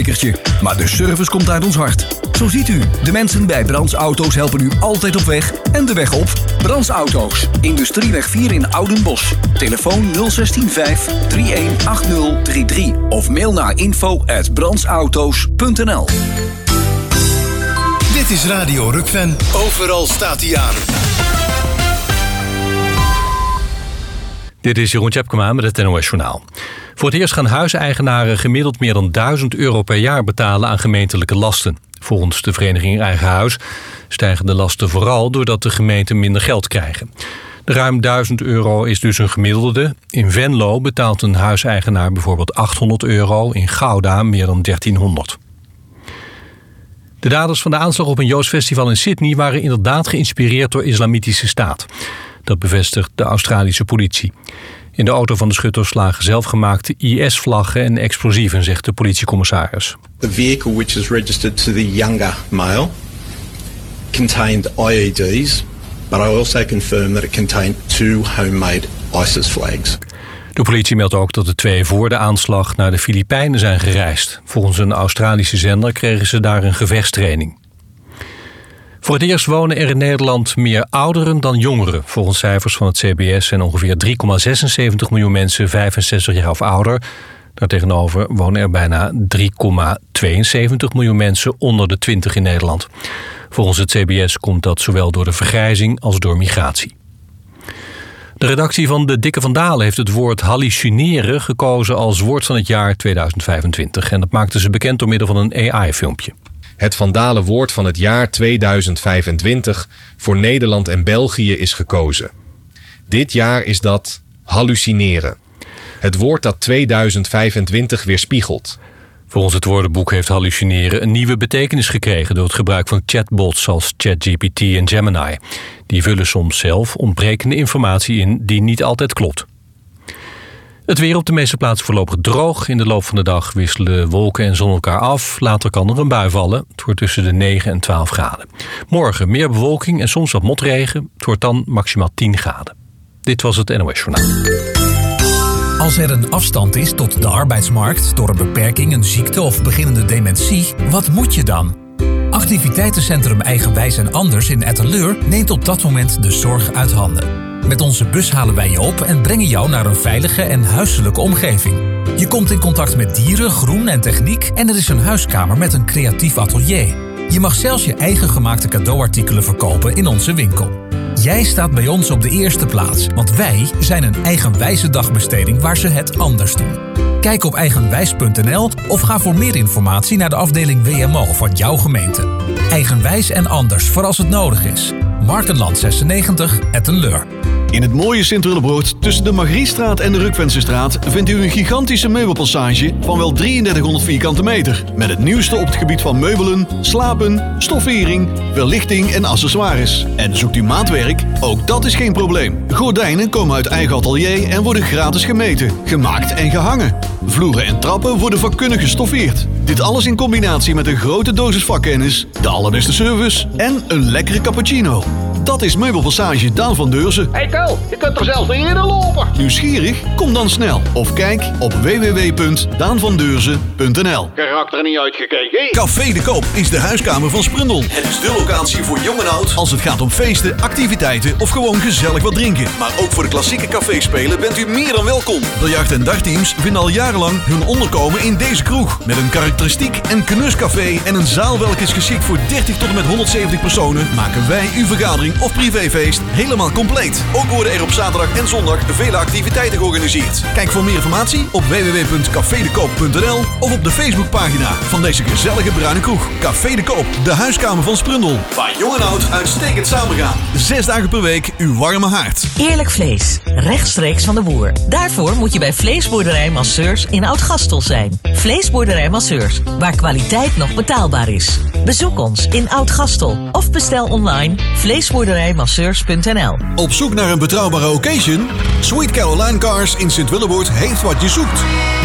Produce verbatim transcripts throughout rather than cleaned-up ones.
bekertje. Maar de service komt uit ons hart. Zo ziet u, de mensen bij Brands Auto's helpen u altijd op weg en de weg op. Brands Auto's, Industrieweg vier in Oudenbosch. Telefoon nul zes vijf drie een acht nul drie drie of mail naar info at brandsauto's punt n l. Dit is Radio Rukven. Overal staat hij aan. Dit is Jeroen Tjepkema met het N O S Journaal. Voor het eerst gaan huiseigenaren gemiddeld meer dan duizend euro per jaar betalen aan gemeentelijke lasten. Volgens de vereniging Eigen Huis stijgen de lasten vooral doordat de gemeenten minder geld krijgen. De ruim duizend euro is dus een gemiddelde. In Venlo betaalt een huiseigenaar bijvoorbeeld achthonderd euro, in Gouda meer dan dertienhonderd. De daders van de aanslag op een Joods festival in Sydney waren inderdaad geïnspireerd door Islamitische Staat. Dat bevestigt de Australische politie. In de auto van de schutters lagen zelfgemaakte I S-vlaggen en explosieven, zegt de politiecommissaris. The vehicle, which is registered to the younger male, contained I E Ds, but I also confirm that it contained two homemade ISIS flags. De politie meldt ook dat de twee voor de aanslag naar de Filipijnen zijn gereisd. Volgens een Australische zender kregen ze daar een gevechtstraining. Voor het eerst wonen er in Nederland meer ouderen dan jongeren. Volgens cijfers van het C B S zijn ongeveer drie komma zesenzeventig miljoen mensen vijfenzestig jaar of ouder. Daartegenover wonen er bijna drie komma tweeënzeventig miljoen mensen onder de twintig in Nederland. Volgens het C B S komt dat zowel door de vergrijzing als door migratie. De redactie van De Dikke Van Dalen heeft het woord hallucineren gekozen als woord van het jaar tweeduizend vijfentwintig. En dat maakten ze bekend door middel van een A I-filmpje. Het Van Dalen woord van het jaar tweeduizend vijfentwintig voor Nederland en België is gekozen. Dit jaar is dat hallucineren. Het woord dat tweeduizend vijfentwintig weerspiegelt. Volgens het woordenboek heeft hallucineren een nieuwe betekenis gekregen door het gebruik van chatbots als ChatGPT en Gemini. Die vullen soms zelf ontbrekende informatie in die niet altijd klopt. Het weer op de meeste plaatsen voorlopig droog. In de loop van de dag wisselen wolken en zon elkaar af. Later kan er een bui vallen. Het wordt tussen de negen en twaalf graden. Morgen meer bewolking en soms wat motregen. Het wordt dan maximaal tien graden. Dit was het N O S Journaal. Als er een afstand is tot de arbeidsmarkt door een beperking, een ziekte of beginnende dementie, wat moet je dan? Activiteitencentrum Eigenwijs en Anders in Etteleur neemt op dat moment de zorg uit handen. Met onze bus halen wij je op en brengen jou naar een veilige en huiselijke omgeving. Je komt in contact met dieren, groen en techniek en er is een huiskamer met een creatief atelier. Je mag zelfs je eigen gemaakte cadeauartikelen verkopen in onze winkel. Jij staat bij ons op de eerste plaats, want wij zijn een eigenwijze dagbesteding waar ze het anders doen. Kijk op eigenwijs punt n l of ga voor meer informatie naar de afdeling W M O van jouw gemeente. Eigenwijs en Anders voor als het nodig is. Markenland zesennegentig, Ettenleur. In het mooie Sint-Willebroord tussen de Margriestraat en de Rukvensenstraat vindt u een gigantische meubelpassage van wel drieëndertighonderd vierkante meter. Met het nieuwste op het gebied van meubelen, slapen, stoffering, verlichting en accessoires. En zoekt u maatwerk? Ook dat is geen probleem. Gordijnen komen uit eigen atelier en worden gratis gemeten, gemaakt en gehangen. Vloeren en trappen worden vakkundig gestoffeerd. Dit alles in combinatie met een grote dosis vakkennis, de allerbeste service en een lekkere cappuccino. Dat is Meubelpassage Daan van Deurzen. Hey Kel, je kunt er zelfs niet in lopen. Nieuwsgierig? Kom dan snel. Of kijk op w w w punt daan van deurzen punt n l. Karakter niet uitgekeken. Café de Koop is de huiskamer van Sprundel. Het is de locatie voor jong en oud als het gaat om feesten, activiteiten of gewoon gezellig wat drinken. Maar ook voor de klassieke caféspelen bent u meer dan welkom. Biljart- en dartteams vinden al jarenlang hun onderkomen in deze kroeg. Met een karakteristiek en knuscafé en een zaal welke is geschikt voor dertig tot en met honderdzeventig personen, maken wij uw vergadering of privéfeest helemaal compleet. Ook worden er op zaterdag en zondag vele activiteiten georganiseerd. Kijk voor meer informatie op w w w punt café de koop punt n l of op de Facebookpagina van deze gezellige bruine kroeg. Café de Koop, de huiskamer van Sprundel. Waar jong en oud uitstekend samengaan. Zes dagen per week uw warme haard. Eerlijk vlees, rechtstreeks van de boer. Daarvoor moet je bij Vleesboerderij Masseurs in Oud-Gastel zijn. Vleesboerderij Masseurs, waar kwaliteit nog betaalbaar is. Bezoek ons in Oud-Gastel of bestel online vleesboerderij masseurs punt n l. Op zoek naar een betrouwbare occasion? Sweet Caroline Cars in Sint-Willebroord heeft wat je zoekt.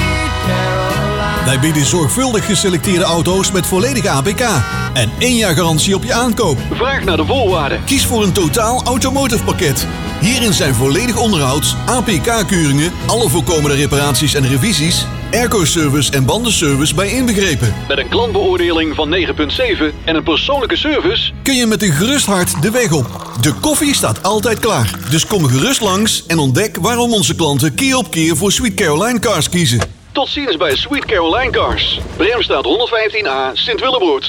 Wij bieden zorgvuldig geselecteerde auto's met volledige A P K en één jaar garantie op je aankoop. Vraag naar de voorwaarden. Kies voor een totaal automotive pakket. Hierin zijn volledig onderhoud, A P K-keuringen, alle voorkomende reparaties en revisies, airco-service en bandenservice bij inbegrepen. Met een klantbeoordeling van negen komma zeven en een persoonlijke service Kun je met een gerust hart de weg op. De koffie staat altijd klaar. Dus kom gerust langs en ontdek waarom onze klanten keer op keer voor Sweet Caroline Cars kiezen. Tot ziens bij Sweet Caroline Cars. Bremstraat honderdvijftien A, Sint-Willebroed.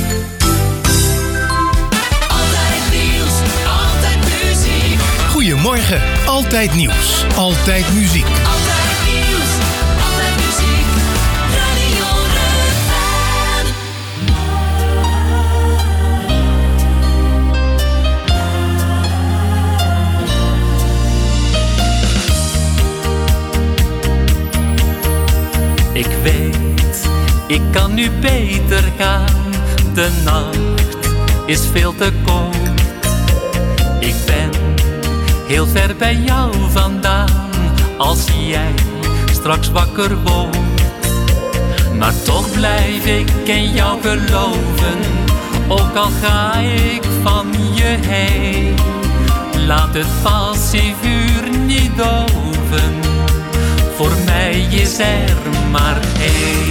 Goedemorgen, altijd nieuws, altijd muziek. Altijd nieuws, altijd muziek, Radio Rukven. Ik weet, ik kan nu beter gaan. De nacht is veel te koud. Ik ben heel ver bij jou vandaan, als jij straks wakker wordt. Maar toch blijf ik in jou geloven, ook al ga ik van je heen. Laat het passievuur niet doven, voor mij is er maar één.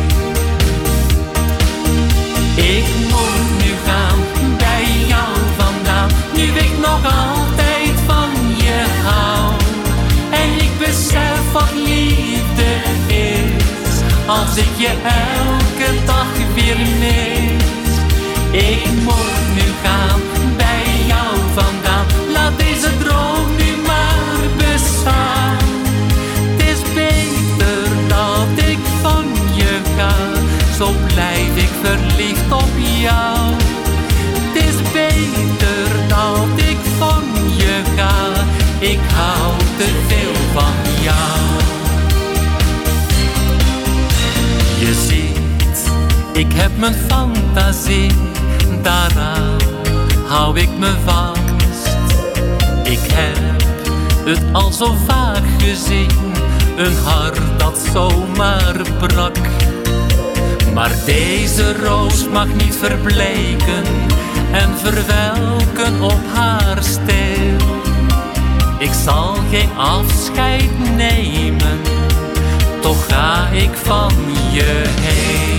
Ik moet nu gaan bij jou vandaan, nu ik nog altijd van je hou. En ik besef wat liefde is, als ik je elke dag weer mis. Ik moet nu gaan bij jou vandaan, laat deze droom nu maar bestaan. Het is beter dat ik van je ga, zo blijf ik verliefd op jou. Het is beter dat ik van je ga, ik hou te veel van jou. Je ziet, ik heb mijn fantasie, daaraan hou ik me vast. Ik heb het al zo vaak gezien, een hart dat zomaar brak. Maar deze roos mag niet verbleken en verwelken op haar steel. Ik zal geen afscheid nemen, toch ga ik van je heen.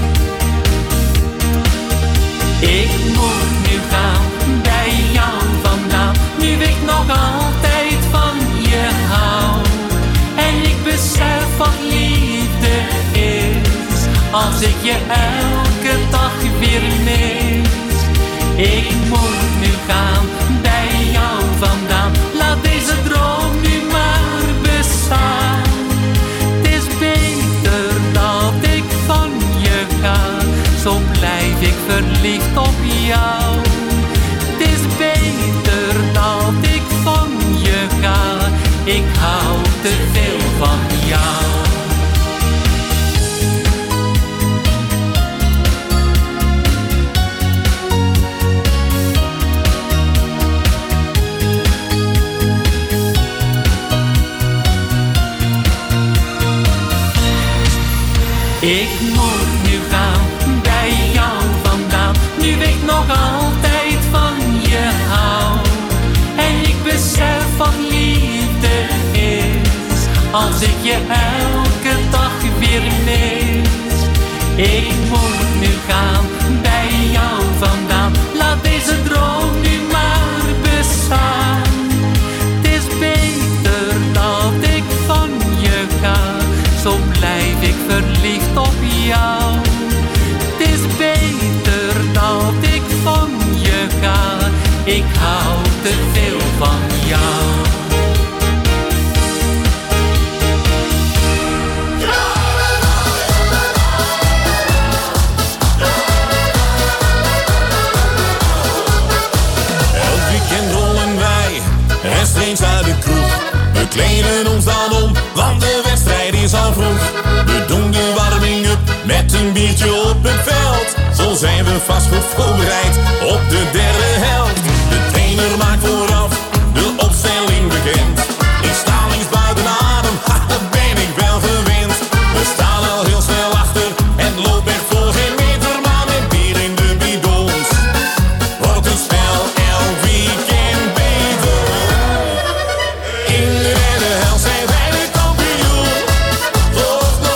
Ik moet nu gaan bij jou vandaan, nu ik nog altijd van je hou. En ik besef wat liefde is, als ik je elke dag weer mis. Ik moet nu gaan bij jou vandaan, laat deze droom nu maar bestaan. Het is beter dat ik van je ga, zo blijf ik verliefd op jou. Het is beter dat ik van je ga, ik hou te veel van jou. Ik moet nu gaan bij jou vandaan, nu ik nog altijd van je hou. En ik besef wat liefde is, als ik je elke dag weer mis. Ik moet nu gaan bij jou vandaan, laat deze droom nu maar bestaan. Het is beter dat ik van je ga, zo blijf ik verliefd op jou. Het is beter dat ik van je ga, ik hou te veel van jou. Elk weekend rollen wij rechtstreeks uit de kroeg. We kleden ons dan om, want de wedstrijd is al vroeg. We doen de warming-up met een biertje op het veld. Zo zijn we vast goed voorbereid op de derde helft. De trainer maakt vooraf de opstelling bekend. Ik sta links buiten adem, ha, dat ben ik wel gewend. We staan al heel snel achter en loop echt voor geen meter, maar met bier in de bidons wordt het spel elk weekend beter. In de derde helft zijn wij de kampioen. Toch nog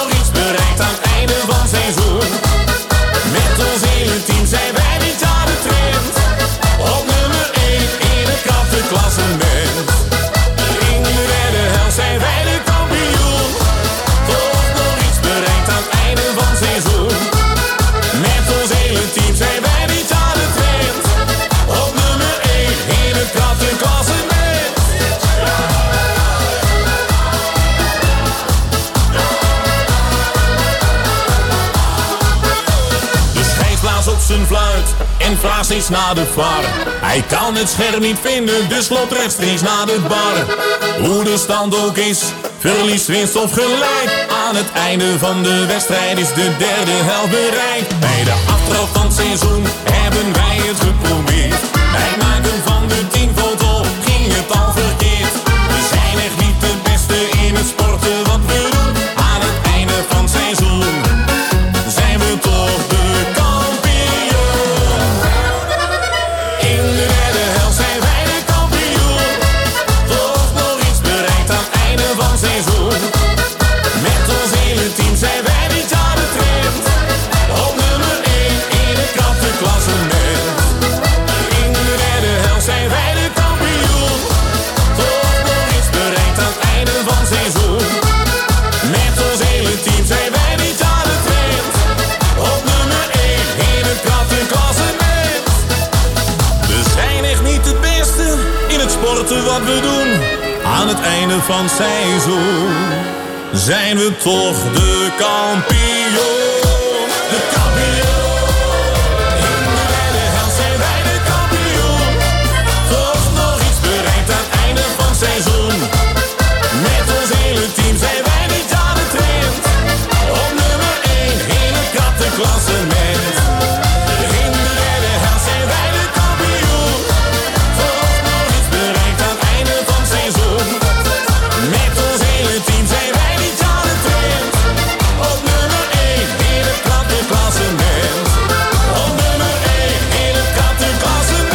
zijn fluit en vraagt steeds naar de V A R. Hij kan het scherm niet vinden, dus loopt rechtstreeks naar de bar. Hoe de stand ook is, verlies, winst of gelijk. Aan het einde van de wedstrijd is de derde helft bereikt. Bij de aftrap van het seizoen hebben wij het geprobeerd. Bij het maken van de teamfoto ging het al verkeerd. We zijn echt niet de beste in het sporten wat we doen. Aan het einde van het seizoen zijn we toch de kampioen. In de derde helft zijn wij de kampioen. Toch nog iets bereikt aan het einde van het seizoen. Met ons hele team zijn wij dit jaar de trend. Op nummer één in het krachtenklassement. In de derde helft zijn wij de kampioen. Toch nog iets bereikt aan het einde van het seizoen. Met ons hele team zijn wij dit jaar de trend. Op nummer één in het krachtenklassement. We zijn echt niet het beste in het sporten wat we doen. Aan het einde van het seizoen zijn we toch de kampioen. De kampioen. In de derde helft zijn wij de kampioen. Toch nog iets bereikt aan het einde van het seizoen. Met ons hele team zijn wij dit jaar de trend. Op nummer één in het krachtenklassement. In de derde helft zijn wij de kampioen. Toch nog iets bereikt aan het einde van het seizoen. Met ons hele team zijn wij dit jaar de trend. Op nummer één in het krachtenklassement. Op nummer één in het krachtenklassement.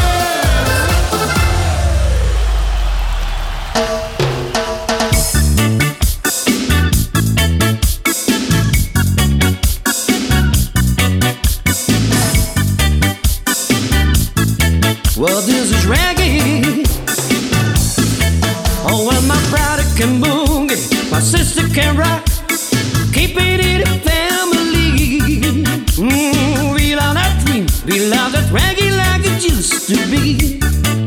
Well, this is reggae. Oh, well, my brother can boogie, my sister can rock. Keep it in the family. Mm, we love that dream, we love that reggae like it used to be.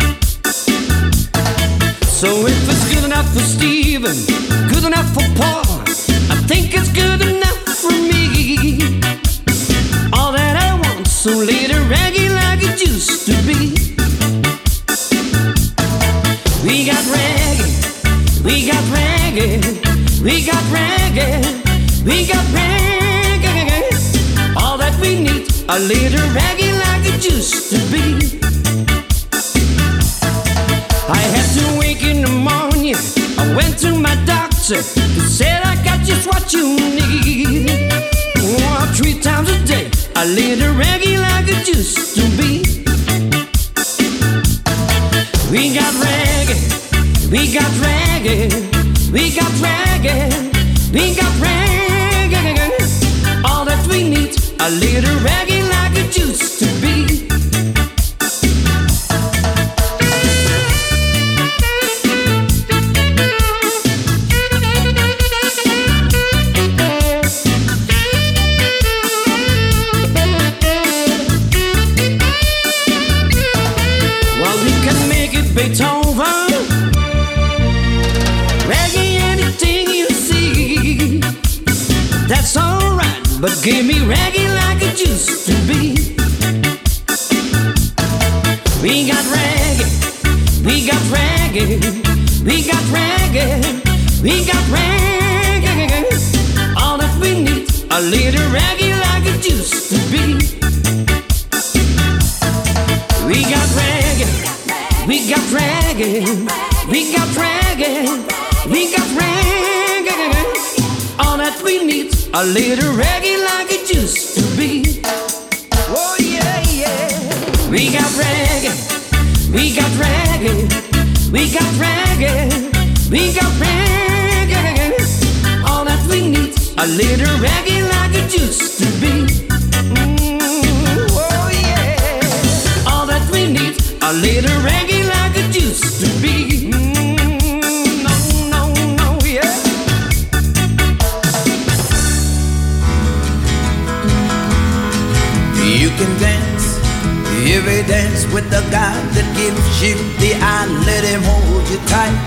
So if it's good enough for Steven, good enough for Paul, I think it's good enough for me. All that I want, so later reggae like it used to be. We got reggae, we got reggae, we got reggae, we got reggae. All that we need, a little reggae like it used to be. I had to wake in the morning, I went to my doctor, he said I got just what you need. Oh, three times a day, a little reggae like it used to be. We got reggae, we got reggae, we got reggae, we got reggae. All that we need, a little reggae like it used to be. Well, we can make it Beethoven, reggae, anything you see. That's alright, but give me reggae like it used to be. We got reggae, we got reggae, we got reggae, we got reggae. All that we need, a little reggae like it used to be. We got reggae, we got reggae, we got reggae, we got reggae. All that we need, a little reggae like it used to be. Oh yeah, yeah. We got reggae, we got reggae, we got reggae, we got reggae. All that we need, a little reggae like it used to be. Mm, oh yeah. All that we need, a little reggae like it used to be. Mm, no, no, no, yeah. You can dance, every dance with the God that gives you the eye, let him hold you tight.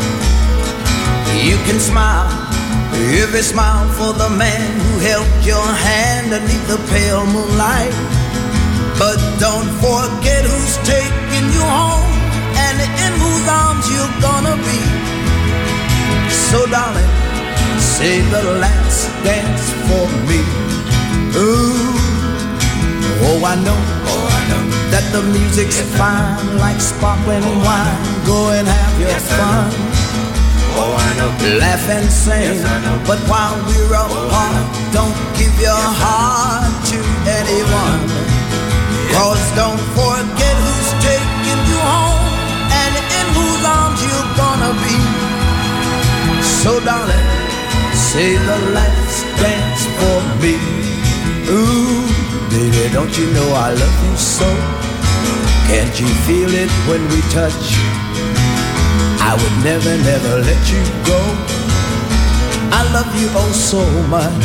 You can smile, every smile for the man who held your hand underneath the pale moonlight. But don't forget who's taking you home and in whose arms you're gonna be. So darling, say the last dance for me. Ooh, oh I know, oh I know that the music's fine like sparkling wine. Go and have your fun. Oh I know, laugh and sing. But while we're apart, don't give your heart to anyone. Cause don't forget who's taking you home and in whose arms you're gonna be. So darling, say the last dance for me. Ooh, baby, don't you know I love you so? Can't you feel it when we touch? I would never, never let you go. I love you oh so much.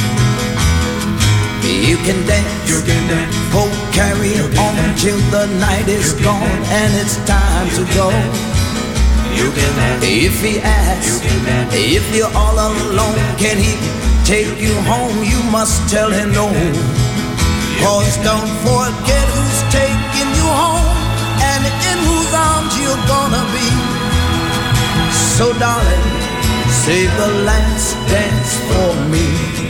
You can dance, you can dance. Oh, carry on till the night is gone and it's time to go. You can dance. If he asks, if you're all alone, can he take you home? You must tell him no. Cause don't forget who's taking you home and in whose arms you're gonna be. So darling, save the last dance for me.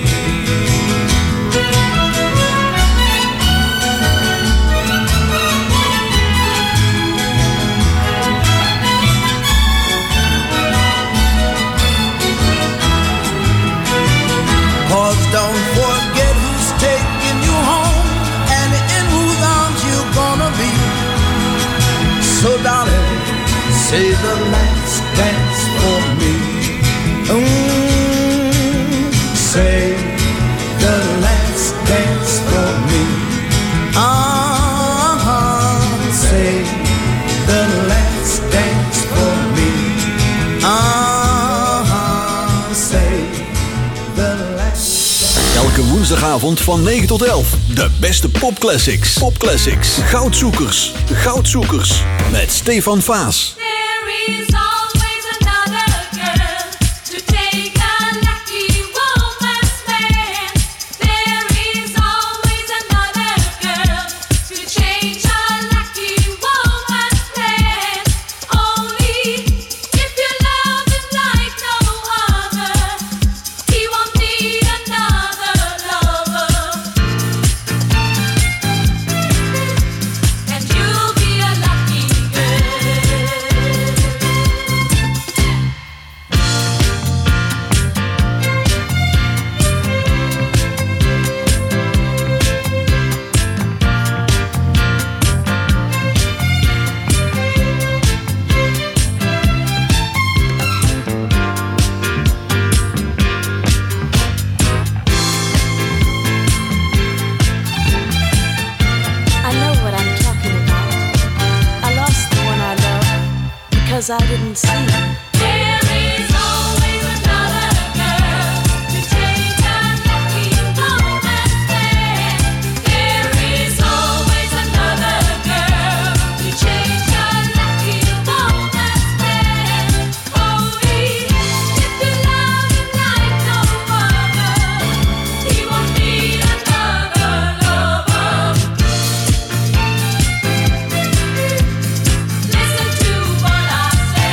Cause don't forget who's taking you home and in whose arms you're gonna be. So darling, say the last dance for me. Mm, say the last dance for me. Uh-huh, say the last dance for me. Uh-huh, say the last. Elke woensdagavond van negen tot elf. De beste popclassics. Popclassics. Goudzoekers. Goudzoekers. Met Stefan Vaas. I didn't see. There is always another girl to take a lucky woman's stand. There is always another girl to change a lucky woman's stand. Only if you love him like no other, he won't need another lover. Listen to what I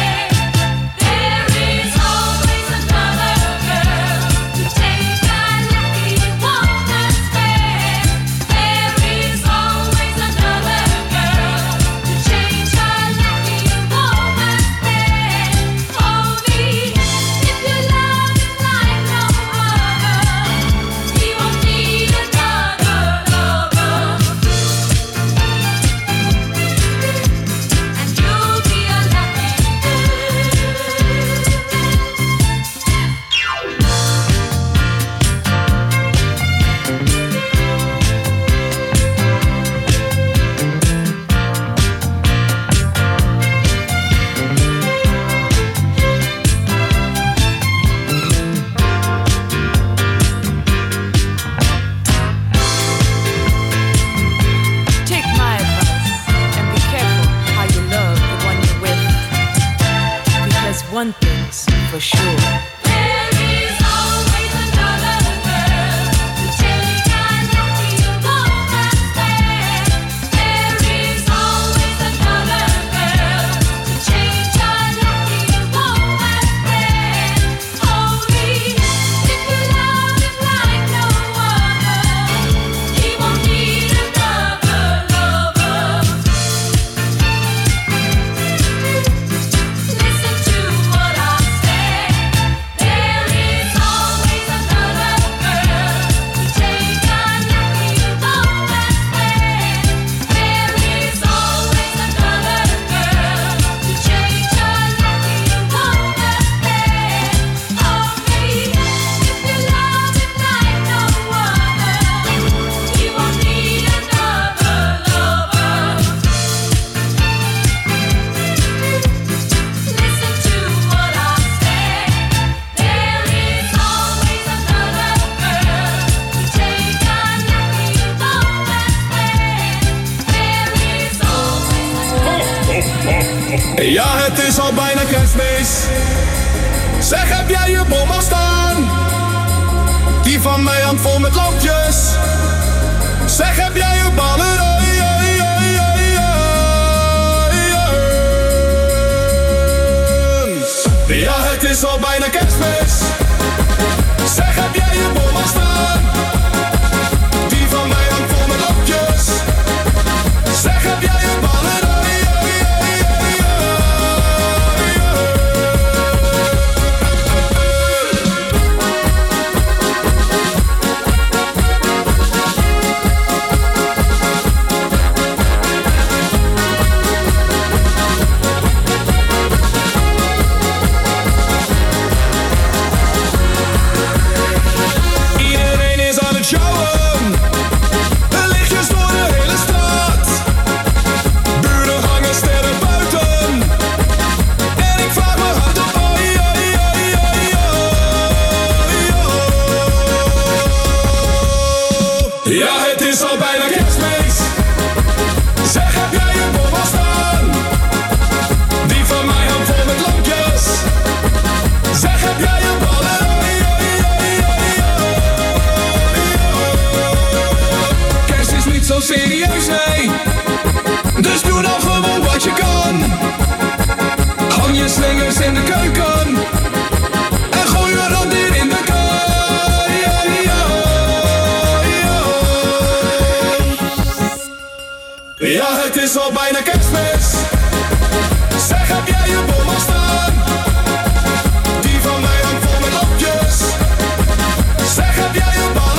one thing's for sure. There is always another girl to take a lucky woman's stand. Ja, het is al bijna kerstmis. Zeg, heb jij je bom al staan? Die van mij hangt vol met lampjes. Zeg, heb jij je ballen? Oi, oi, oi, oi, oi. Ja, het is al bijna kerstmis. Zeg, heb jij je bom al staan? Die van mij hangt vol met lampjes. Zeg, heb jij je ballen? Serieus, nee. Dus doe dan gewoon wat je kan. Hang je slingers in de keuken en gooi je dan weer in de kan. Ja, ja, ja. Ja, het is al bijna kerstmis. Zeg, heb jij je bom al staan? Die van mij hangt vol met lampjes. Zeg, heb jij je ballen?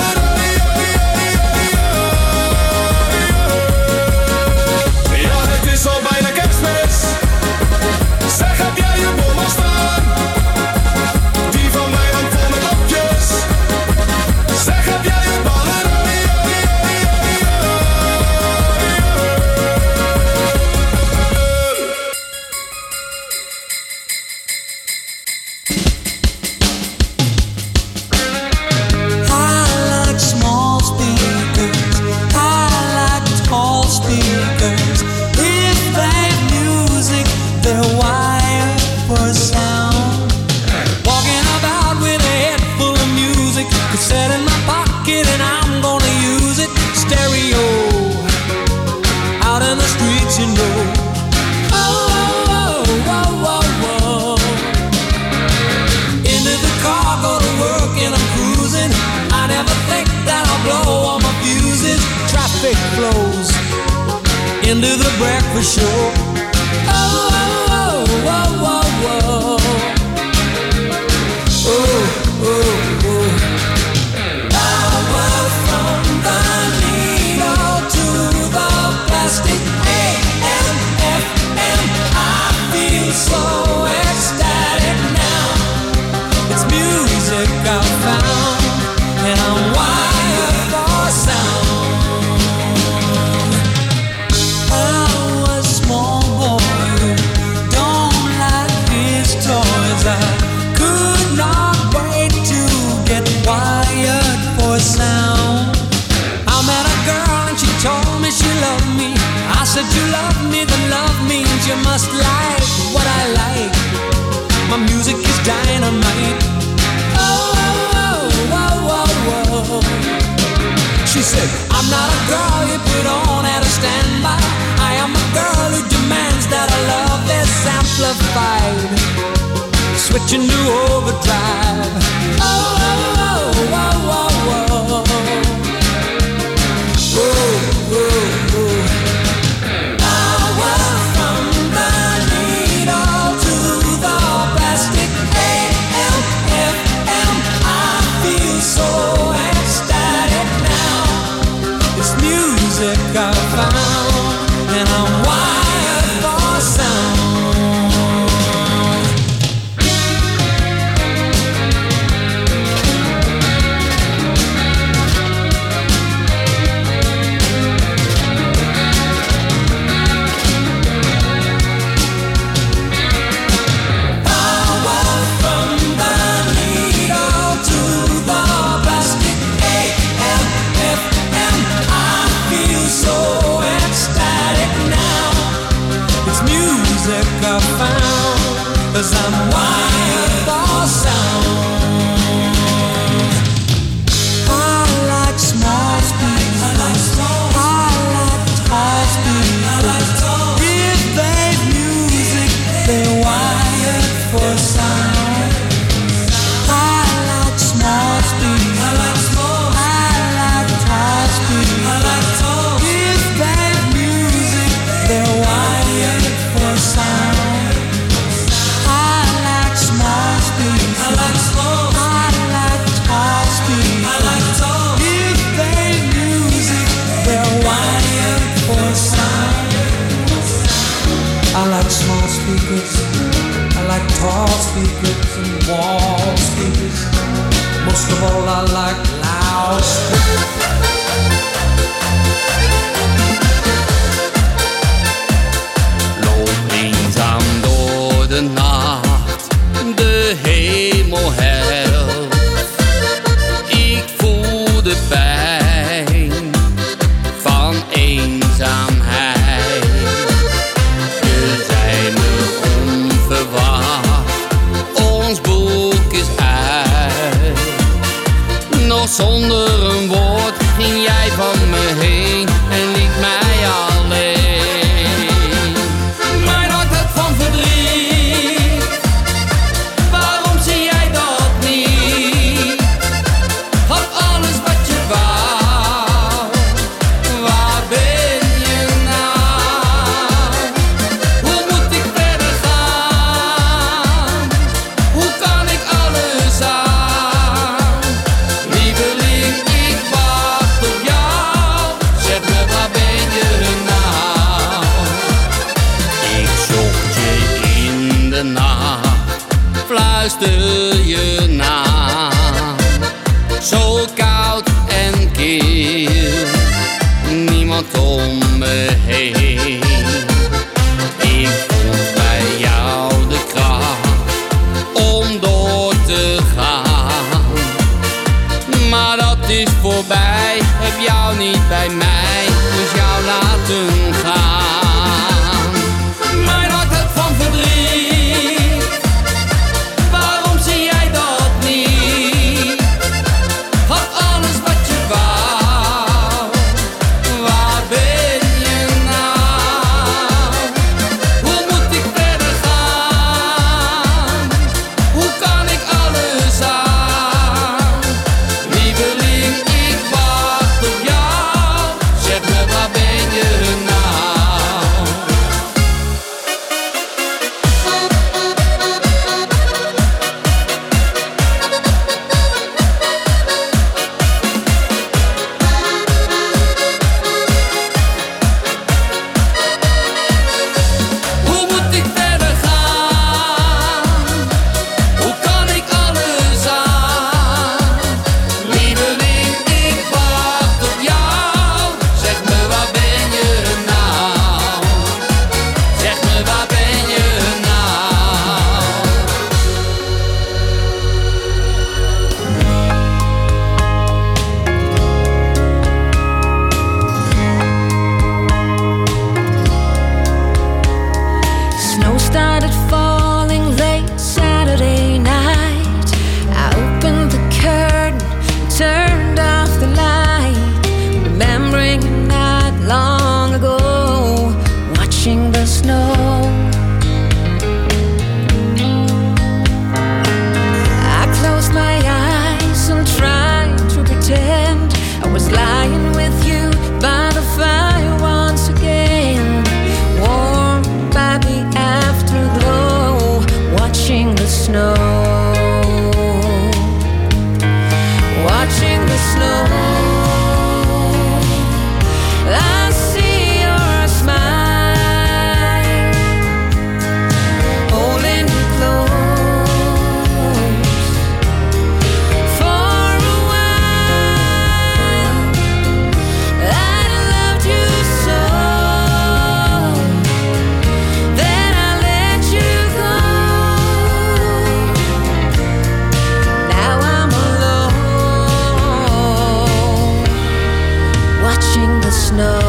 Into the breakfast show. Oh, oh, oh, oh, oh, oh. Oh, oh, oh. Power from the needle to the plastic. A M F M. I feel so ecstatic now. It's music I found, and I'm wired for sound. Sound. I met a girl and she told me she loved me. I said, you love me, then love means you must like what I like. My music is dynamite. Oh, oh, oh, oh, oh. She said, I'm not a girl you put on at a standby. I am a girl who demands that her love is amplified. Switching to overdrive. Oh, oh, oh, oh, oh. I found, and I'm wired for sound. So for a sign. I like small speakers, I like tall speakers and wall speakers. Most of all I like loud speakers. Loop eenzaam door de nacht, de hemel helpt. Ik voel de pijn van eenzaamheid. Je zei me onverwacht, ons boek is uit. Nog zonder een woord ging jij van me heen en liet mij alleen. Mijn hart had van verdriet, waarom zie jij dat niet? Had alles wat je wou, waar ben je nou? Hoe moet ik verder gaan? Hoe kan ik alles aan? Lieveling, ik wacht op jou. Zeg me, waar ben je nou? Ik zocht je in de nacht, fluister je naam. Zo koud en kil, niemand om me heen. Ik vond bij jou de kracht om door te gaan. Maar dat is voorbij, heb jou niet bij mij, dus jou laten gaan. Mijn hart had van verdriet, waarom zie jij dat niet? Had alles wat je wou, waar ben je nou? Hoe moet ik verder gaan? Hoe kan ik alles aan? Lieveling, ik wacht op jou. Zeg me, waar ben je nou? Hoe moet ik verder gaan? Hoe kan ik alles aan? Lieveling, ik wacht op jou. Zeg me, waar ben je nou? Zeg me, waar ben je nou? Snow started falling late Saturday night. I opened the curtain, turned off the light, remembering a night long ago, watching the snow. I closed my eyes and tried to pretend I was lying with you by the fire once again, warmed by the afterglow, watching the snow, watching the snow. I see your smile, holding me close for a while. I loved you so, then I let you go. Now I'm alone, watching the snow.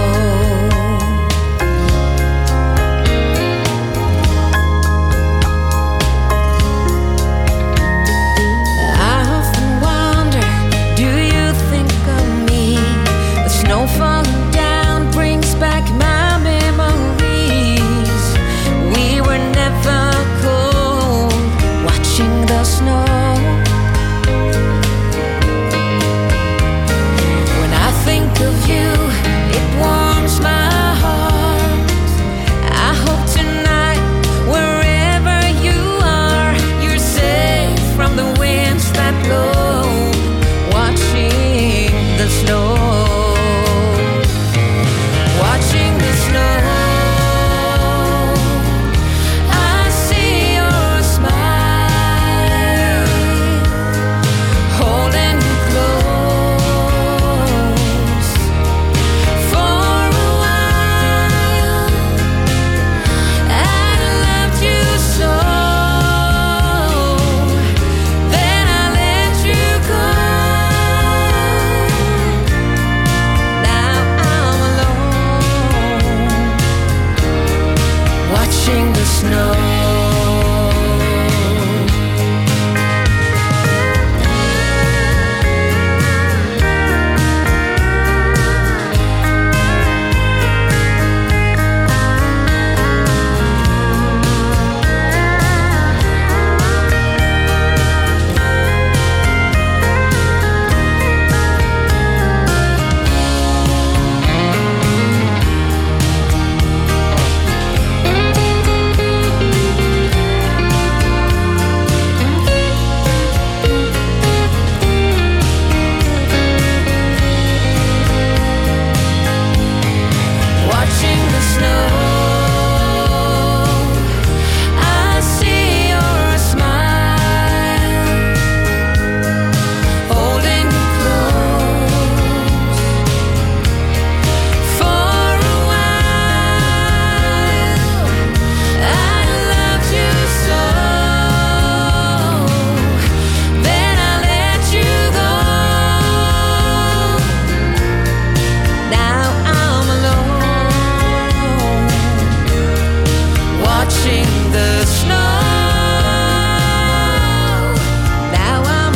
I often wonder, do you think of me? The snow falling down brings back my memories. We were never cold, watching the snow. When I think of you, snow. Watching the snow, I see your smile, holding you close for a while. I loved you so, then I let you go. Now I'm alone, watching the snow. Now I'm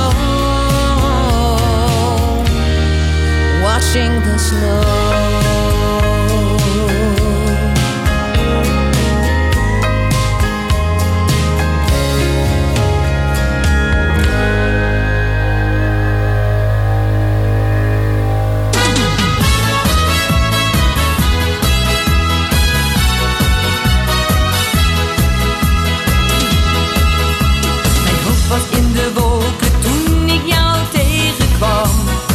alone, watching the snow. Mijn hoofd was in de wolken toen ik jou tegenkwam.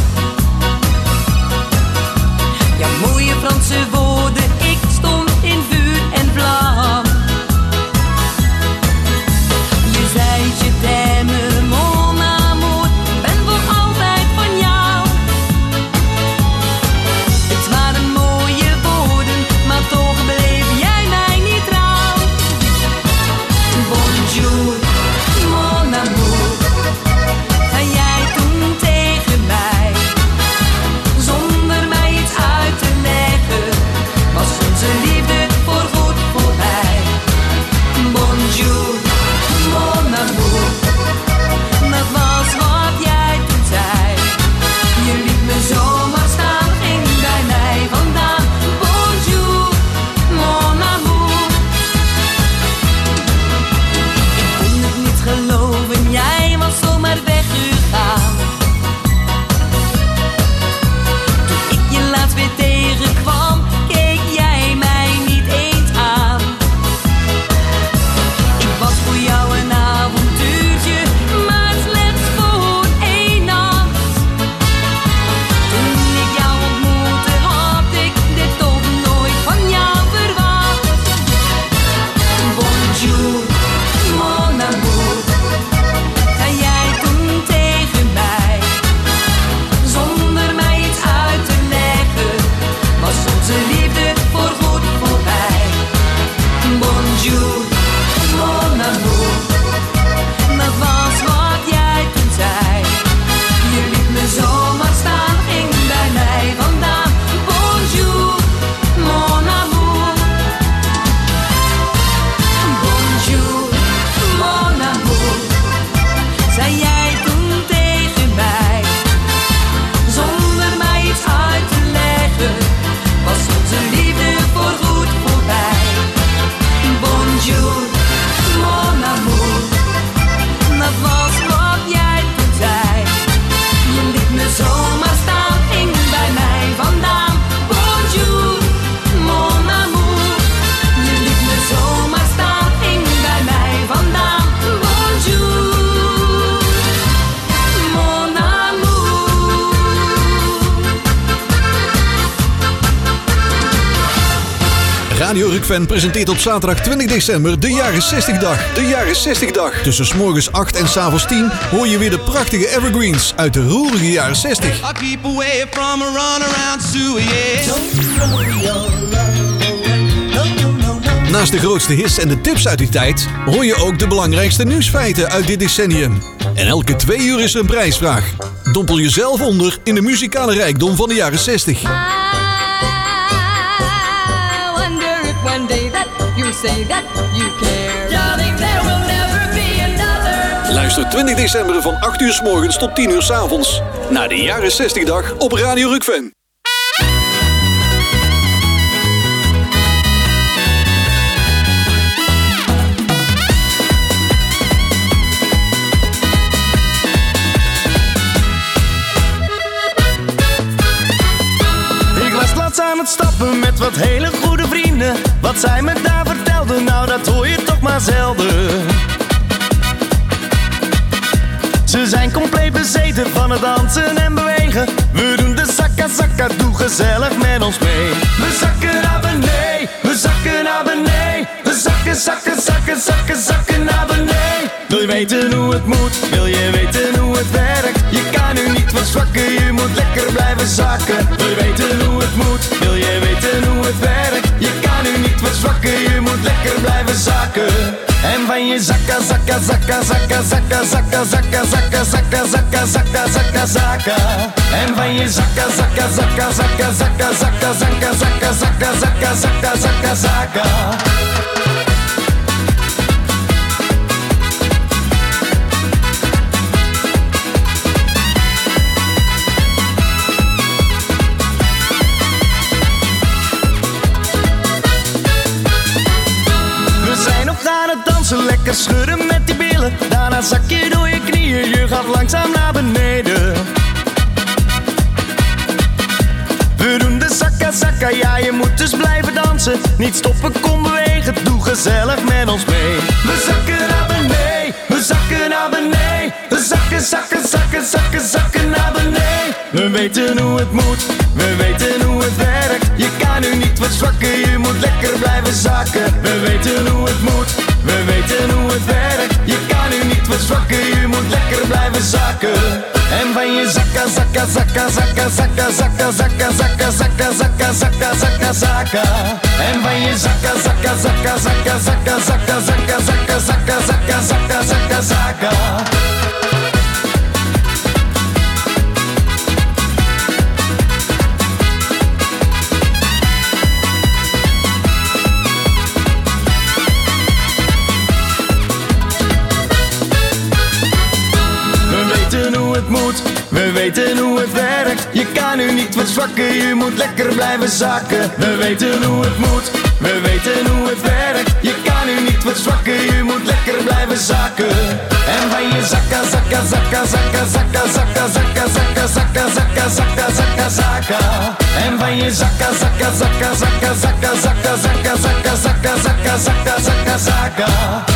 Jouw mooie Franse woorden, ik stond in vuur en vlam. Je zei je t'aime, mon amour, ben voor altijd van jou. Het waren mooie woorden, maar toch bleef jij mij niet trouw. Bonjour, mon amour, zei jij toen tegen mij. Zonder mij iets uit te leggen, was onze liefde voorgoed voorbij. Bonjour, mon amour, dat was wat jij toen zei. Je liet me zomaar staan, ging bij mij vandaan. Bonjour, mon amour. Ik kon het niet geloven, jij was zomaar weggegaan. Toen ik je laatst weer tegenkwam, keek jij mij niet eens aan. Ik was voor jou een avontuurtje, maar slechts voor één nacht. Toen ik jou ontmoette, had ik dit toch nooit van jou verwacht. Bonjour, mon amour, zei jij toen tegen mij. Zonder mij iets uit te leggen, was onze liefde voorgoed voorbij. Bonjour, mon amour, dat was wat jij toen zei. Je liet me zomaar staan, ging bij mij vandaan. Bonjour, mon amour. Bonjour, mon amour, zei jij toen tegen mij. Zonder mij iets uit te leggen, was onze liefde voorgoed voorbij. Bonjour, mon amour, dat was wat jij toen zei. Je liet me zomaar staan, ging bij mij vandaan. Bonjour, mon amour, je liet me zomaar staan, ging bij mij vandaan. Bonjour, mon amour. Radio Rukven presenteert op zaterdag twintig december de Jaren zestig dag. De Jaren zestig dag. Tussen 's morgens acht en 's avonds tien hoor je weer de prachtige evergreens uit de roerige jaren zestig. I keep away from a runaround Sue, yeah. Naast de grootste hits en de tips uit die tijd hoor je ook de belangrijkste nieuwsfeiten uit dit decennium. En elke twee uur is er een prijsvraag. Dompel jezelf onder in de muzikale rijkdom van de jaren zestig. I wonder if one day that you're say that you care. Darling, there will never be another. Luister twintig december van acht uur 's morgens tot tien uur 's avonds naar de jaren zestig dag op Radio Rukven. Aan het stappen met wat hele goede vrienden. Wat zij me daar vertelden, nou dat hoor je toch maar zelden. Ze zijn compleet bezeten van het dansen en bewegen. We doen de zakka zakka, doe gezellig met ons mee. We zakken naar beneden, we zakken naar beneden. We zakken, zakken, zakken, zakken, zakken naar beneden. Wil je weten hoe het moet, wil je weten hoe het werkt? Je kan nu niet wat zwakken, je moet lekker blijven zakken. Wil je weten hoe het moet, wil je weten hoe het werkt? Je kan nu niet wat zwakken, je moet lekker blijven zakken. En van je zakka, zakka, zakka, zakka, zakka, zakka, zakka, zakka, zakka, zakka, zakka, zakka, zakka. En van je zakka, zakka, zakka, zakka, zakka, zakka, zakka, zakka, zakka, zakka, zakka, zakka, zakka. Lekker schudden met die billen. Daarna zak je door je knieën. Je gaat langzaam naar beneden. We doen de zakka zakka. Ja, je moet dus blijven dansen. Niet stoppen, kom bewegen. Doe gezellig met ons mee. We zakken naar beneden. We zakken naar beneden. We zakken, zakken, zakken, zakken, zakken naar beneden. We weten hoe het moet. We weten hoe het werkt. Je kan nu niet wat zwakken. Je moet lekker blijven zakken. We weten hoe het moet. We weten hoe het werkt. Je kan nu niet wat zwakken. Je moet lekker blijven zakken. En van je zakka, zakka, zakka, zakka, zakka, zakka, zakka, zakka, zakka, zakka, zakka, zakka, zakka. En van je zakka, zakka, zakka, zakka, zakka, zakka, zakka, zakka, zakka, zakka, zakka, zakka, zakka. We weten hoe het werkt. Je kan nu niet wat zwakken. Je moet lekker blijven zakken. We weten hoe het moet. We weten hoe het werkt. Je kan nu niet wat zwakken. Je moet lekker blijven zakken. En van je zakka, zakka, zakka, zakka, zakka, zakka, zakka, zakka, zakka, zakka, zakka, zakka, zakka. En van je zakka, zakka, zakka, zakka, zakka, zakka, zakka, zakka, zakka, zakka, zakka, zakka, zakka.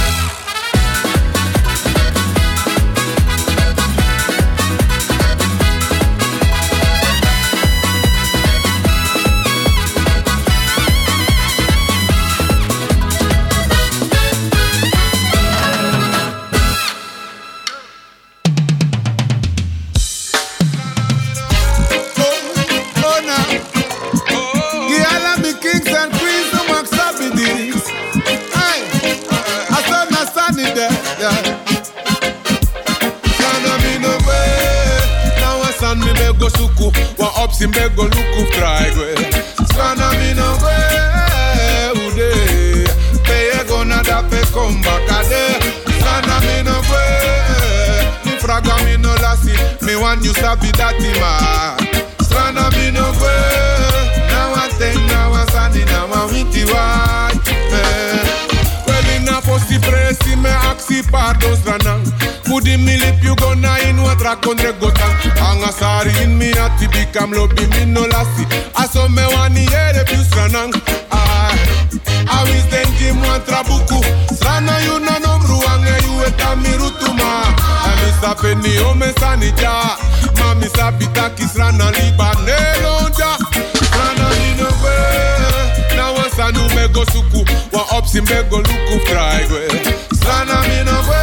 Simbe go look up try go. Sana mi no way ude. Peye go na da pe come back ade. Sana mi no way. Mi fraga mi no lasi. Me want you sabi that ma. Sana mi no way. Now I think now I sani now I winti why. Well in a posti presi me aksi pardo strana. Kudi mi lip you gonna in what rakondre gotang. Anga sari in mi ati bikam lobi mi no lasi. Aso me wani ere più stranang. Ay, awis denji mwan trabuku. Strana you no nomru ange you eta mi rutuma. Ami sape ni ome sanija. Mami sapita ki strana liba nelonja. Strana ni no we. Na wansanu me go suku. Wa opsi me go luku try we. Strana mi no we.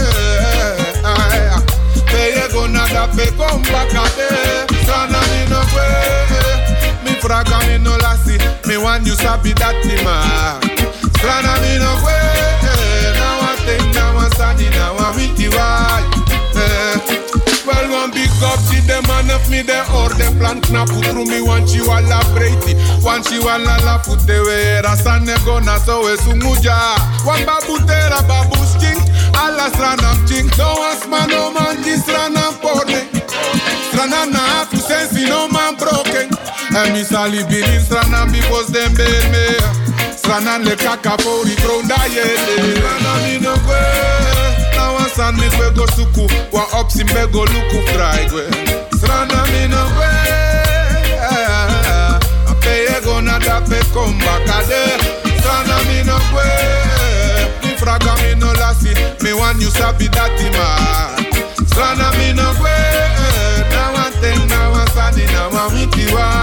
Peye go nada pe komba kate. Sana mi no kwe. Mi fraga mi no lasi. Me want you sabi that ma. Sana mi no kwe. Now I think now I sani now I witi why. Well man big up to the man of me the or the plan knap through me one chi wala breiti one chi wala la fute we rasane gona so we sumuja one babutera babu stink alla strana ching no as man no man this strana porne strana na to sense no man broken and me sali bilin strana because them bail me strana le kaka for the ground ayele strana mi no kwe na wan san mi kwe go suku wa up simbe go look up try kwe strana mi no kwe a peye go na da pe komba kade strana mi no kwe mi fraga mi no lasi me wan you sabi dati man strana mi no kwe na wan ten na wan sani na wan miti wa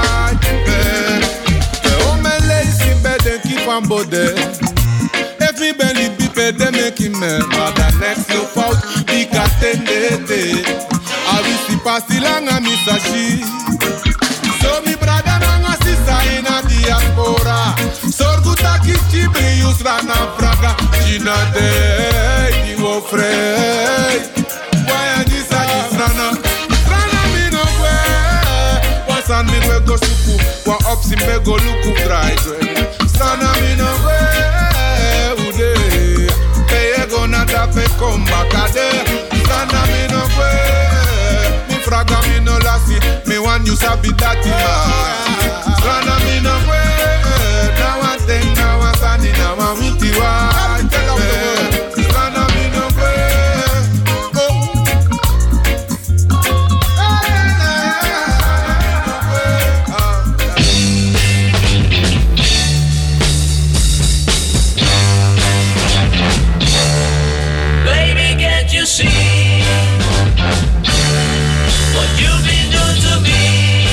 keep on body. If me belly be paid, they make him man. But the next look out, he can tend it. I will see past the long and miss a she. So me brother and a sister in a diaspora. So good a kichi be use rana fraga. Gina de, you afraid. Why are this a this rana? Rana me no way. Once and me we go suku. Wa up si me go look up try. Strana mi no kwe ude peye gona da pe komba kade strana mi no kwe mi fraga mi no lasi me wan you sabi dati ma strana mi no kwe na wan ten na wan sani na wan miti wa strana mi no kwe see what you've been doing to me.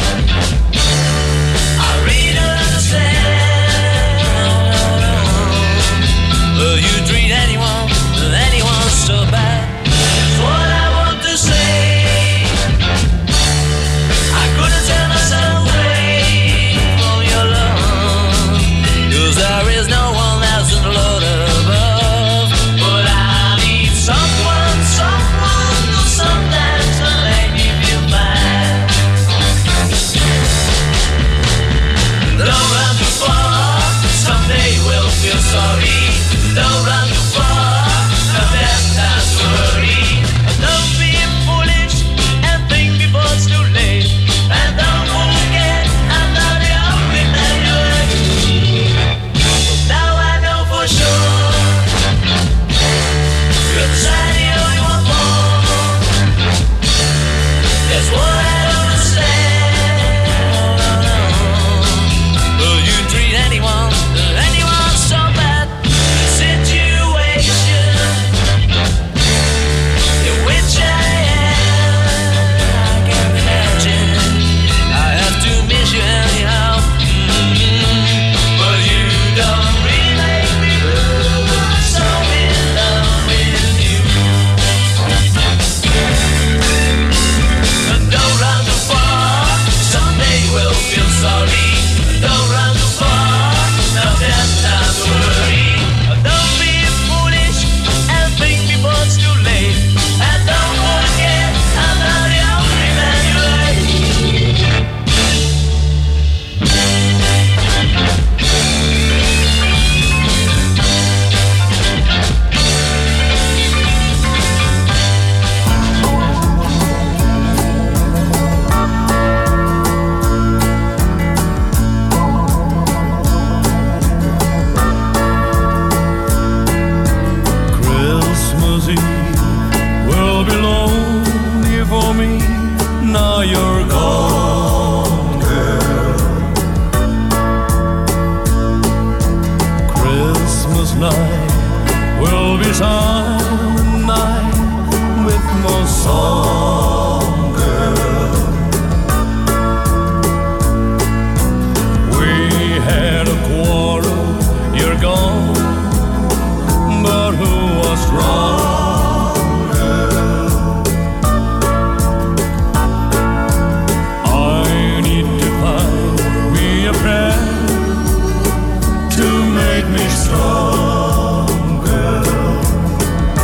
I really don't understand. Will you treat anyone, anyone so bad? That's what I want to say. I couldn't tell myself away from your love, 'cause there is no one else in the Lord above. But I need someone, someone who sometimes will make me feel bad. Don't run too far, someday we'll feel sorry. Don't run too far, now there's time to worry. Don't be foolish and think before it's too late. And don't forget, I'm not the only man you're like. Now I know for sure you're the side the only one for. That's what I don't understand. Will you treat anyone, anyone so bad? The situation in which I am, I can't imagine. I have to miss you anyhow. Mm-hmm. But you don't really make me blue. I'm so in love with you. Don't run too far, someday we'll feel sorry. Don't run too far, now there's time to worry. Don't be foolish and think before it's too late. And don't forget, I'm not the only man you like. Christmas Eve will be lonely for me. Now you're gone, girl. Christmas night will be silent night with no song, girl. We had a quarrel, you're gone. But who was wrong, girl? I need to find me a friend to make me strong, girl.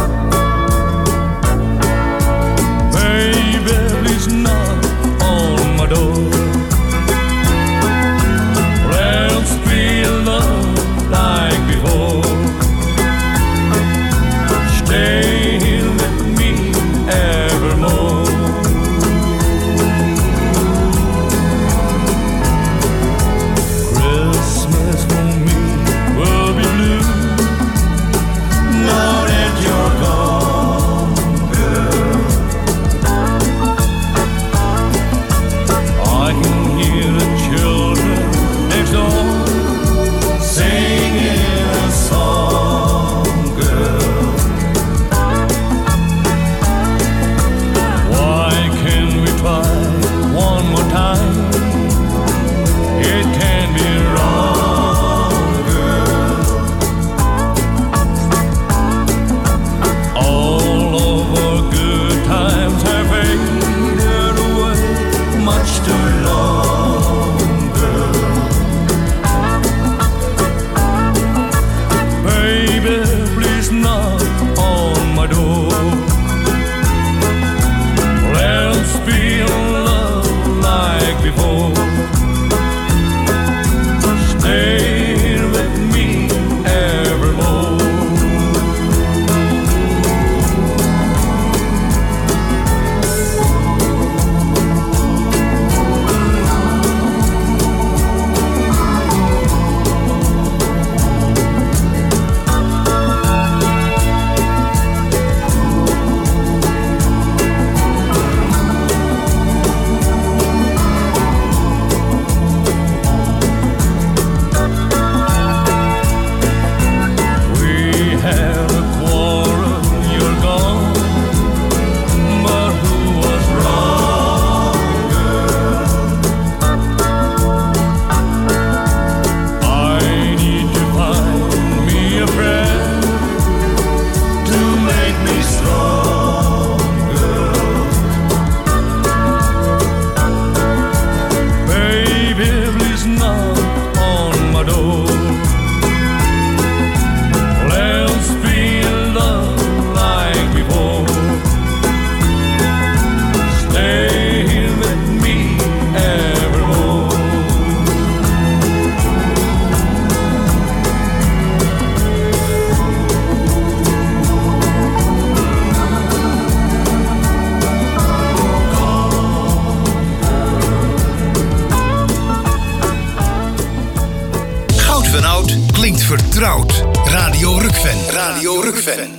van oud klinkt vertrouwd. Radio Rukven. Radio Rukven.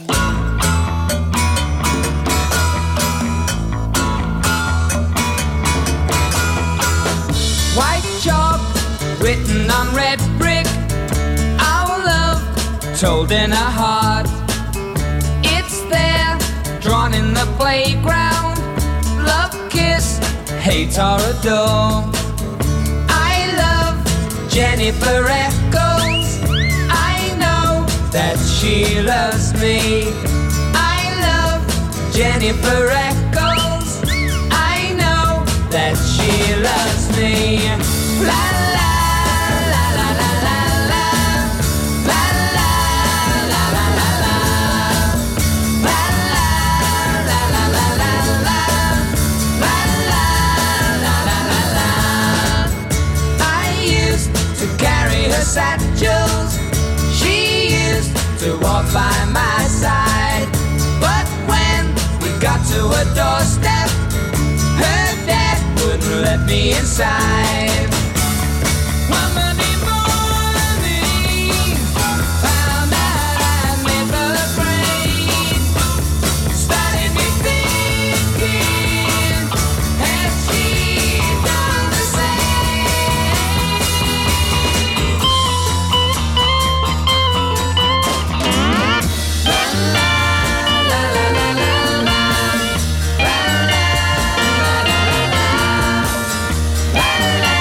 White chalk written on red brick, our love told in a heart. It's there, drawn in the playground. Love, kiss, hate or adore. I love Jennifer Echoes. I know that she loves me. I love Jennifer Echoes. I know that she loves me. La la la la la la la. La la la la la la. La la la la la la la. La la la la la la. I used to carry her satchels. She used to walk by my side. But when we got to a doorstep, her dad wouldn't let me inside. One Monday morning, found out I made the grade. Started me thinking, has she done the same? La la la la la la la. La la la la la la.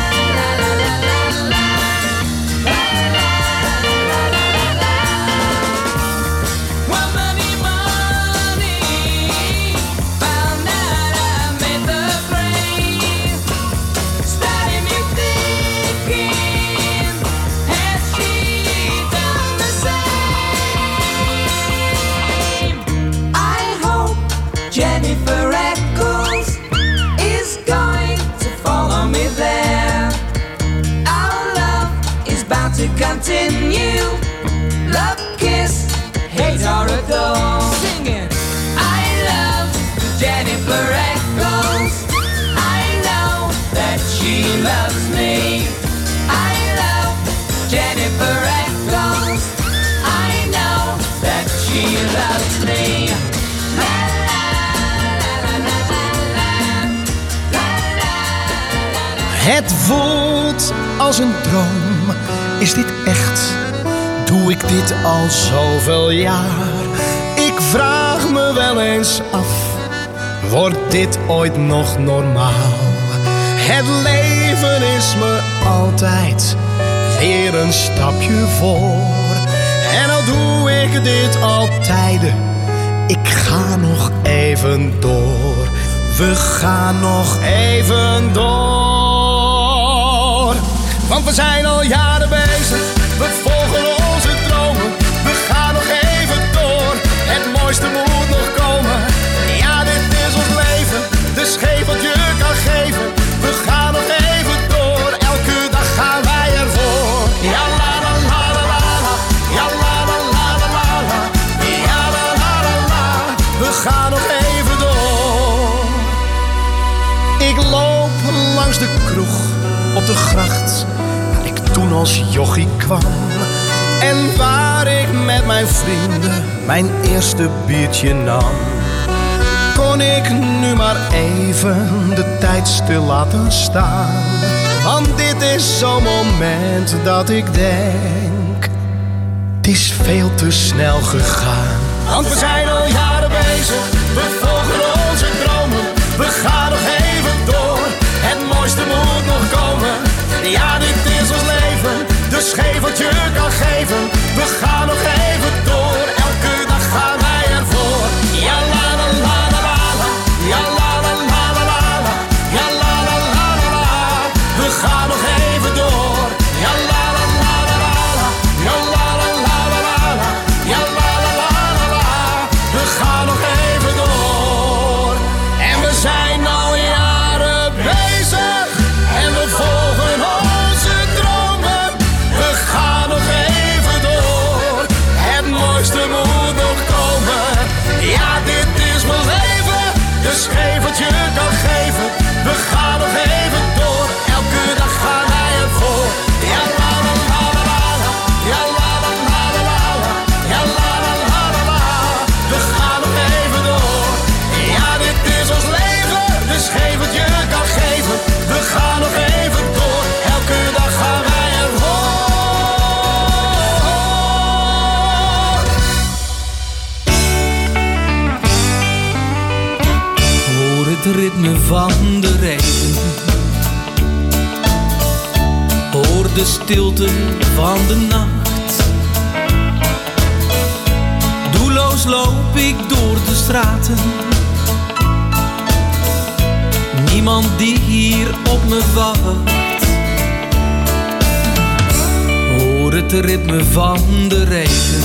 Jennifer Eccles is going to follow me there. Our love is bound to continue. Love, kiss, hate or adore. Singing, I love Jennifer Eccles. I know that she loves me. I love Jennifer Eccles. I know that she loves me. Het voelt als een droom. Is dit echt? Doe ik dit al zoveel jaar? Ik vraag me wel eens af. Wordt dit ooit nog normaal? Het leven is me altijd weer een stapje voor. En al doe ik dit al tijden, ik ga nog even door. We gaan nog even door. Want we zijn al jaren bezig, we volgen onze dromen. We gaan nog even door, het mooiste moet nog komen. Ja, dit is ons leven, dus geef wat je kan geven. We gaan nog even door, elke dag gaan wij ervoor. Ja, la la la la la la, ja la la la la la la, ja la la la la. We gaan nog even door. Ik loop langs de kroeg op de gracht, waar ik toen als jochie kwam. En waar ik met mijn vrienden mijn eerste biertje nam. Kon ik nu maar even de tijd stil laten staan. Want dit is zo'n moment dat ik denk, het is veel te snel gegaan. Want we zijn al jaren bezig, we volgen onze dromen. We gaan nog even door, het mooiste moet nog komen. Ja, dit is ons leven, dus geef wat je kan geven. We gaan nog even door, elke dag gaan wij ervoor. Ja, la la la la la la, ja la la la la la la, ja la la la la la. We gaan nog even door, ja la la la la la la, ja la la la la la la, ja la la la la la. We gaan nog even door, en we zijn al jaren bezig, en we volgen onze dromen. We gaan nog even door, het mooiste ritme van de regen. Hoor de stilte van de nacht. Doelloos loop ik door de straten. Niemand die hier op me wacht. Hoor het ritme van de regen.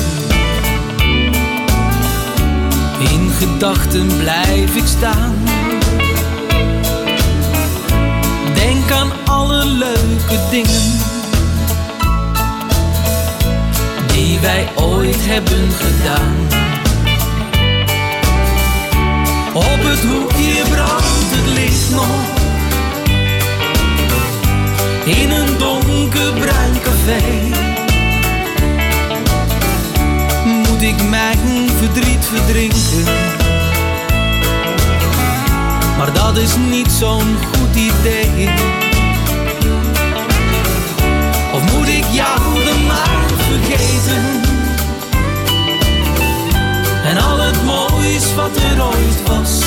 In gedachten blijf ik staan. Denk aan alle leuke dingen die wij ooit hebben gedaan. Op het hoekje brandt het licht nog. In een donkerbruin café moet ik mijn verdriet verdrinken. Maar dat is niet zo'n goed idee. Of moet ik jou dan maar vergeten? En al het moois wat er ooit was.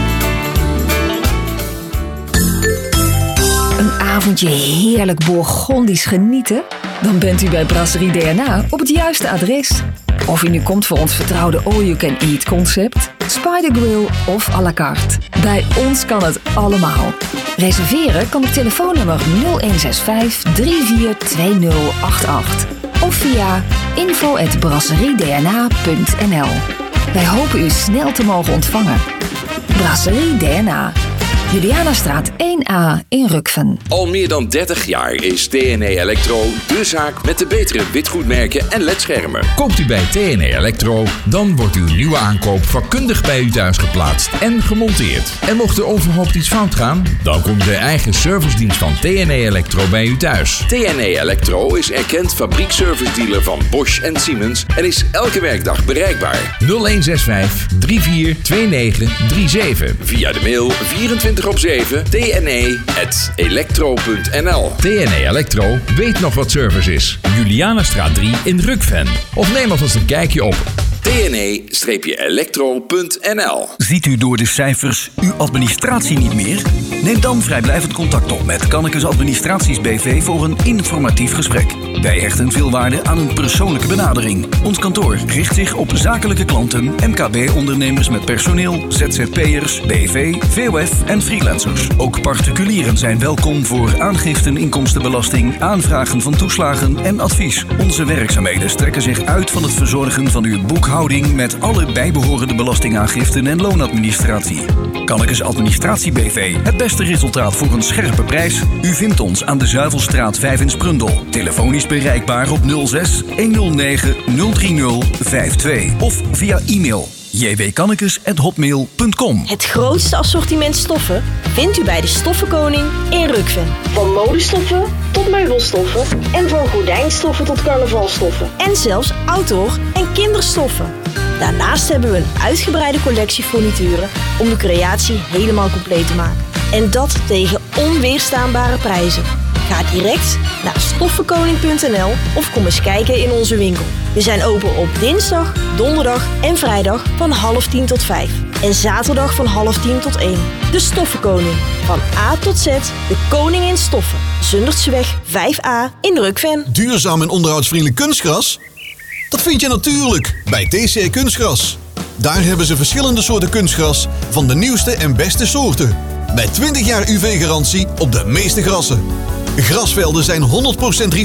Een avondje heerlijk Bourgondisch genieten? Dan bent u bij Brasserie D N A op het juiste adres. Of u nu komt voor ons vertrouwde all-you-can-eat concept, Spider Grill of à la carte. Bij ons kan het allemaal. Reserveren kan op telefoonnummer nul een zes vijf drie vier twee nul acht acht of via info at brasseriedna punt n l. Wij hopen u snel te mogen ontvangen. Brasserie D N A. Julianastraat één A in Rukven. Al meer dan dertig jaar is T N E Electro de zaak met de betere witgoedmerken en ledschermen. Koopt u bij T N E Electro, dan wordt uw nieuwe aankoop vakkundig bij u thuis geplaatst en gemonteerd. En mocht er onverhoopt iets fout gaan, dan komt de eigen servicedienst van T N E Electro bij u thuis. T N E Electro is erkend fabriekservice-dealer van Bosch en Siemens en is elke werkdag bereikbaar. nul een zes vijf drie vier twee negen drie zeven. Via de mail vierentwintig op zeven t n e at electro punt n l. T N E Electro weet nog wat service is. Julianastraat drie in Rukven. Of neem alvast een kijkje op t n e electro punt n l. Ziet u door de cijfers uw administratie niet meer? Neem dan vrijblijvend contact op met Kannekes Administraties B V voor een informatief gesprek. Wij hechten veel waarde aan een persoonlijke benadering. Ons kantoor richt zich op zakelijke klanten, M K B-ondernemers met personeel, Z Z P'ers, B V, V O F en freelancers. Ook particulieren zijn welkom voor aangiften inkomstenbelasting, aanvragen van toeslagen en advies. Onze werkzaamheden strekken zich uit van het verzorgen van uw boekhouding met alle bijbehorende belastingaangiften en loonadministratie. Kannekes Administratie B V. Het beste resultaat voor een scherpe prijs? U vindt ons aan de Zuivelstraat vijf in Sprundel. Telefonisch bereikbaar op nul zes honderd negen nul drie nul vijf twee of via e-mail j w kannekes at hotmail punt com. Het grootste assortiment stoffen vindt u bij de Stoffenkoning in Rukven. Van modestoffen tot meubelstoffen en van gordijnstoffen tot carnavalstoffen. En zelfs outdoor en kinderstoffen. Daarnaast hebben we een uitgebreide collectie furnituren om de creatie helemaal compleet te maken. En dat tegen onweerstaanbare prijzen. Ga direct naar stoffenkoning punt n l of kom eens kijken in onze winkel. We zijn open op dinsdag, donderdag en vrijdag van half tien tot vijf. En zaterdag van half tien tot één. De Stoffenkoning. Van A tot Z, de koning in stoffen. Zundertseweg vijf A in Rukven. Duurzaam en onderhoudsvriendelijk kunstgras? Dat vind je natuurlijk bij T C Kunstgras. Daar hebben ze verschillende soorten kunstgras van de nieuwste en beste soorten. Met twintig jaar U V-garantie op de meeste grassen. Grasvelden zijn honderd procent